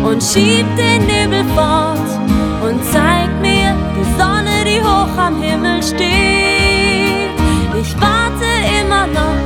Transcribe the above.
und schiebt den Nebel fort und zeigt mir die Sonne, die hoch am Himmel steht. Ich warte immer noch